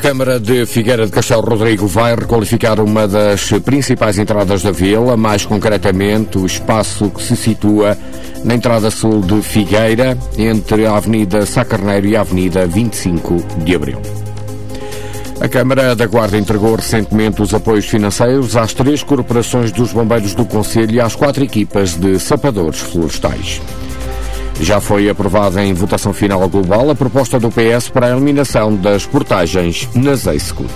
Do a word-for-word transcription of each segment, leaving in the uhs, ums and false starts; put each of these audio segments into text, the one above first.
Câmara de Figueira de Castelo Rodrigo vai requalificar uma das principais entradas da vila, mais concretamente o espaço que se situa na entrada sul de Figueira, entre a Avenida Sá Carneiro e a Avenida vinte e cinco de Abril. A Câmara da Guarda entregou recentemente os apoios financeiros às três corporações dos bombeiros do concelho e às quatro equipas de sapadores florestais. Já foi aprovada em votação final global a proposta do P S para a eliminação das portagens nas Execut.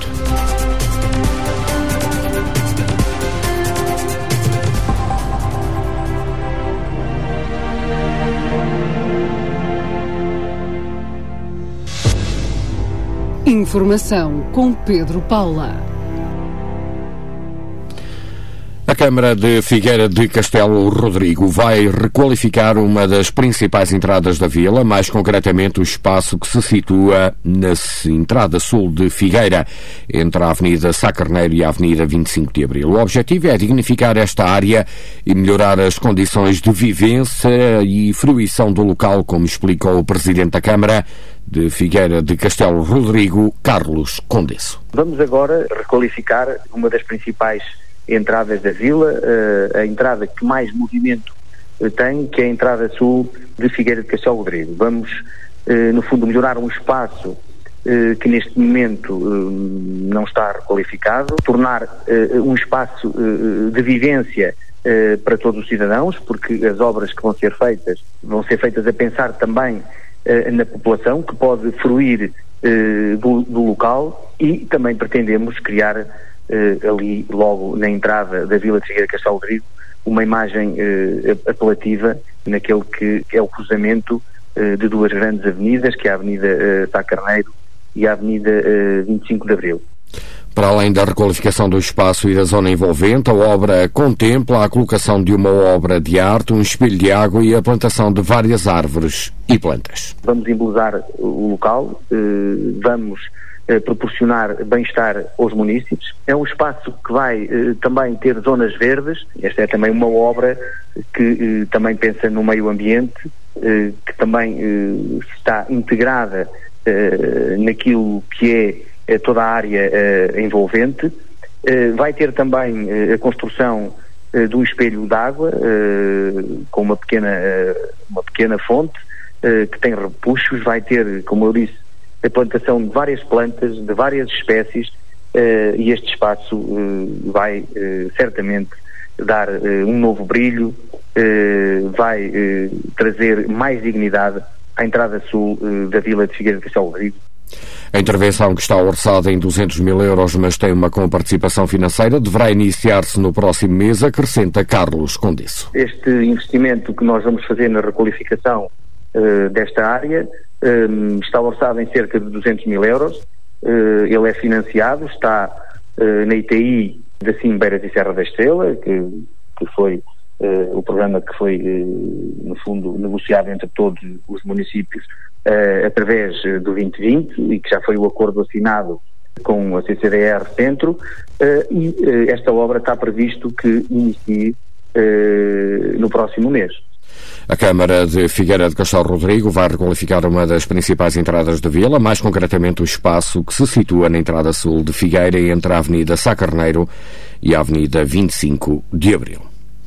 Informação com Pedro Paula. A Câmara de Figueira de Castelo Rodrigo vai requalificar uma das principais entradas da vila, mais concretamente o espaço que se situa na entrada sul de Figueira, entre a Avenida Sá Carneiro e a Avenida vinte e cinco de Abril. O objetivo é dignificar esta área e melhorar as condições de vivência e fruição do local, como explicou o Presidente da Câmara de Figueira de Castelo Rodrigo, Carlos Condesso. Vamos agora requalificar uma das principais entradas da vila, a entrada que mais movimento tem, que é a entrada sul de Figueira de Castelo Rodrigo. Vamos, no fundo, melhorar um espaço que neste momento não está requalificado, tornar um espaço de vivência para todos os cidadãos, porque as obras que vão ser feitas vão ser feitas a pensar também na população que pode fruir do, do local, e também pretendemos criar Uh, ali logo na entrada da Vila de Figueira de Castelo Rodrigo uma imagem uh, apelativa naquele que é o cruzamento uh, de duas grandes avenidas, que é a Avenida uh, Sá Carneiro e a Avenida uh, vinte e cinco de Abril. Para além da requalificação do espaço e da zona envolvente, a obra contempla a colocação de uma obra de arte, um espelho de água e a plantação de várias árvores e plantas. Vamos embelezar o local, uh, vamos proporcionar bem-estar aos munícipes. É um espaço que vai eh, também ter zonas verdes. Esta é também uma obra que eh, também pensa no meio ambiente, eh, que também eh, está integrada eh, naquilo que é eh, toda a área eh, envolvente. Eh, vai ter também eh, a construção eh, de um espelho d'água eh, com uma pequena, eh, uma pequena fonte eh, que tem repuxos. Vai ter, como eu disse, a plantação de várias plantas, de várias espécies, uh, e este espaço uh, vai uh, certamente dar uh, um novo brilho, uh, vai uh, trazer mais dignidade à entrada sul uh, da Vila de Figueira de Castelo Rodrigo. A intervenção, que está orçada em duzentos mil euros, mas tem uma comparticipação financeira, deverá iniciar-se no próximo mês, acrescenta Carlos Condesso. Este investimento que nós vamos fazer na requalificação uh, desta área Um, está orçado em cerca de duzentos mil euros, uh, ele é financiado, está uh, na I T I da Cimbeiras e Serra da Estrela, que, que foi uh, o programa que foi, uh, no fundo, negociado entre todos os municípios uh, através do vinte vinte, e que já foi o acordo assinado com a C C D R Centro, uh, e uh, esta obra está previsto que inicie uh, no próximo mês. A Câmara de Figueira de Castelo Rodrigo vai requalificar uma das principais entradas da vila, mais concretamente o espaço que se situa na entrada sul de Figueira, entre a Avenida Sá Carneiro e a Avenida vinte e cinco de Abril.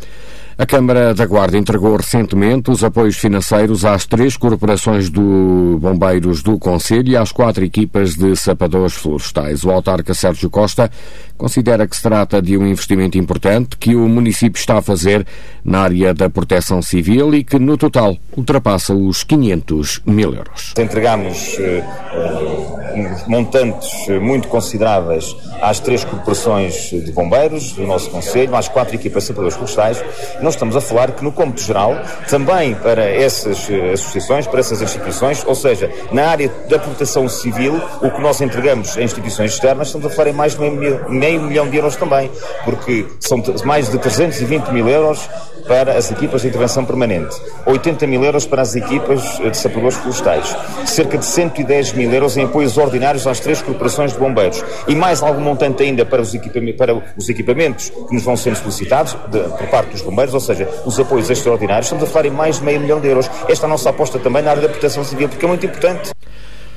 A Câmara da Guarda entregou recentemente os apoios financeiros às três corporações de bombeiros do concelho e às quatro equipas de sapadores florestais. O autarca Sérgio Costa considera que se trata de um investimento importante que o município está a fazer na área da proteção civil e que, no total, ultrapassa os quinhentos mil euros. Entregamos uh, montantes muito consideráveis às três corporações de bombeiros do nosso concelho, às quatro equipas de sapadores florestais. Nós estamos a falar que, no cômputo geral, também para essas associações, para essas instituições, ou seja, na área da proteção civil, o que nós entregamos a instituições externas, estamos a falar em mais de meio, meio milhão de euros também, porque são mais de trezentos e vinte mil euros para as equipas de intervenção permanente, oitenta mil euros para as equipas de sapadores florestais, cerca de cento e dez mil euros em apoios ordinários às três corporações de bombeiros e mais algum montante ainda para os equipamentos, para os equipamentos que nos vão sendo solicitados de, por parte dos bombeiros, ou seja, os apoios extraordinários. Estamos a falar em mais de meio milhão de euros. Esta é a nossa aposta também na área da proteção civil, porque é muito importante.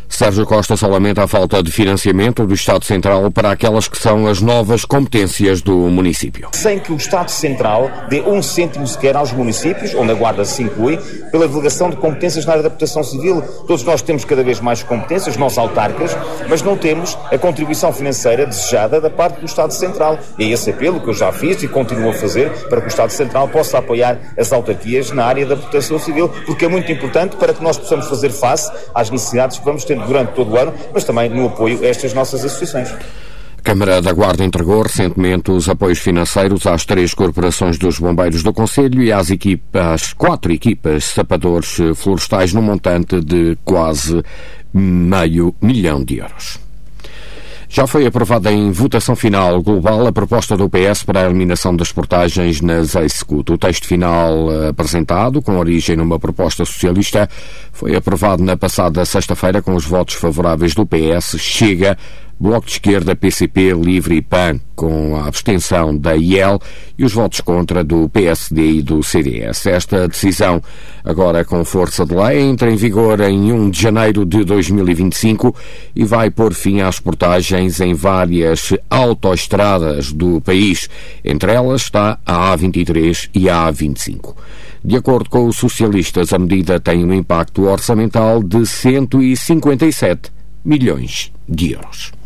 Sérgio Costa só lamenta a falta de financiamento do Estado Central para aquelas que são as novas competências do município. Sem que o Estado Central dê um cêntimo sequer aos municípios, onde a Guarda se inclui, pela delegação de competências na área da proteção civil. Todos nós temos cada vez mais competências, nós autarcas, mas não temos a contribuição financeira desejada da parte do Estado Central. E é esse apelo que eu já fiz e continuo a fazer para que o Estado Central possa apoiar as autarquias na área da proteção civil, porque é muito importante para que nós possamos fazer face às necessidades que vamos ter durante todo o ano, mas também no apoio a estas nossas associações. A Câmara da Guarda entregou recentemente os apoios financeiros às três corporações dos bombeiros do concelho e às equipas, quatro equipas sapadores florestais no montante de quase meio milhão de euros. Já foi aprovada em votação final global a proposta do P S para a eliminação das portagens nas Execut. O texto final apresentado, com origem numa proposta socialista, foi aprovado na passada sexta-feira com os votos favoráveis do P S, Chega, Bloco de Esquerda, P C P, Livre e P A N, com a abstenção da I E L e os votos contra do P S D e do C D S. Esta decisão, agora com força de lei, entra em vigor em primeiro de janeiro de dois mil e vinte e cinco e vai pôr fim às portagens em várias autoestradas do país. Entre elas está a A vinte e três e a A vinte e cinco. De acordo com os socialistas, a medida tem um impacto orçamental de cento e cinquenta e sete milhões de euros.